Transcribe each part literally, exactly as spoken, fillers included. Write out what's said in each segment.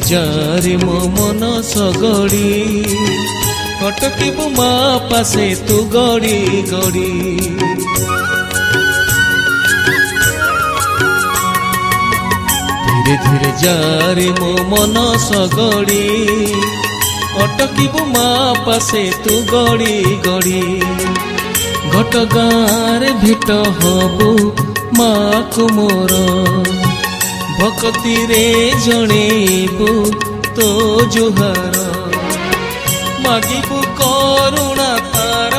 जारे मो मन सगड़ी अटकिबु मा पासे तू गड़ी गड़ी धीरे धीरे जारे मो मन सगड़ी अटकिबु मा पासे तू गड़ी गड़ी घट गाँरे भेट हबु मा को मोर भक्ति रे जणेबु तो जुहार मागिबु करुणा तार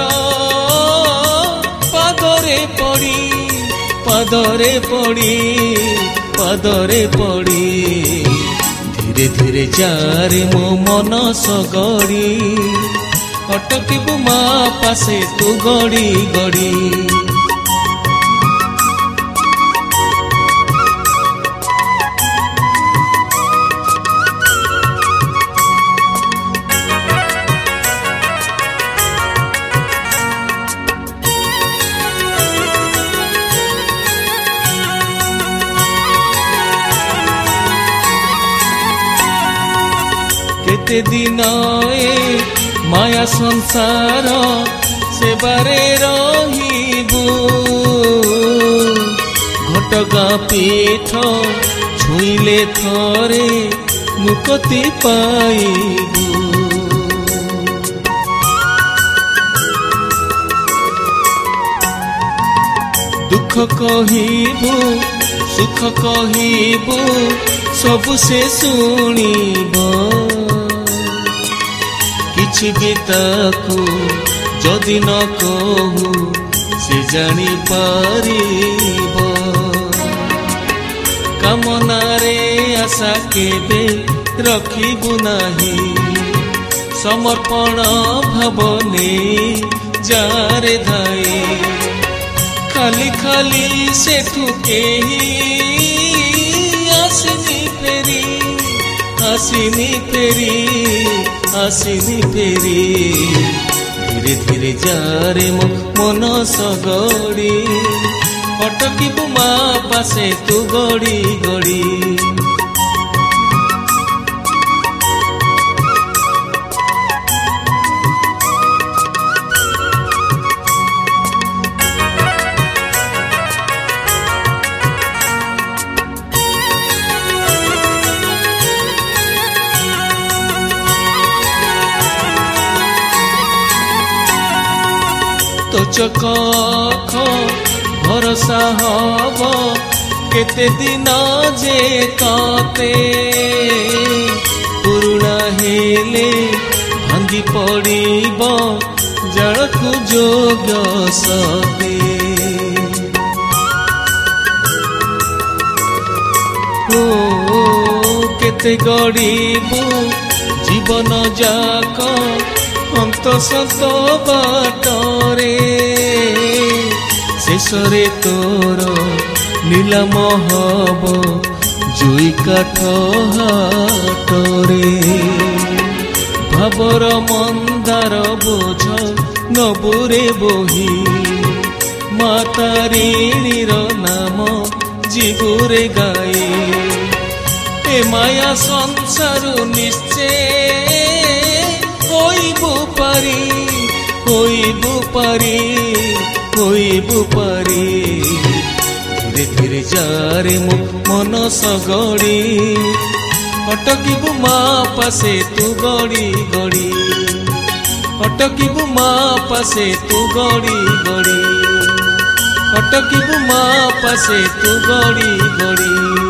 पादरे पड़ी पादरे पड़ी पादरे पड़ी धीरे धीरे जारे मो मन सगड़ी अटकिबु मा पासे तू गड़ी गड़ी केते दिन ए माया संसार सेबारे रहिबु घटगा पीठ छुईले थरे मुक्ति पाइबु दुख कहिबु सुख कहिबु सब से सुनिबो किछि भी ताकू जदि न कहू से जानी पारिबो कामना रे आशा केबे रखिबु नाही समर्पण भावने जारे धाए खाली खाली सेठू केही आसिनी फेरी आसिनी फेरी आसिनी फेरी धीरे धीरे जारे मो मन सगड़ी अटकिबु मा पासे तू गड़ी गड़ी तो चकख भरोसा हब केते दिन जे काते पुरुणा हेले भांगी पड़िब जड़कु जोग्य सते ओ केते गड़िबु जीवन जाक अंत सत बाटरे शेषरे तोर नीलाम हब जुई काठ हाटरे भावर मंदार बोझ नबुरे बोही मातारिणीर नाम जीवुरे गाए ए माया संसार निश्चय होइबु पारी होइबु पारी होइबु पारी धीरे धीरे जारे मो मन सगड़ी अटकिबु मा पासे तू गड़ी गड़ी अटकिबु मा पासे तू गड़ी गड़ी अटकिबु मा पासे तू गड़ी गड़ी।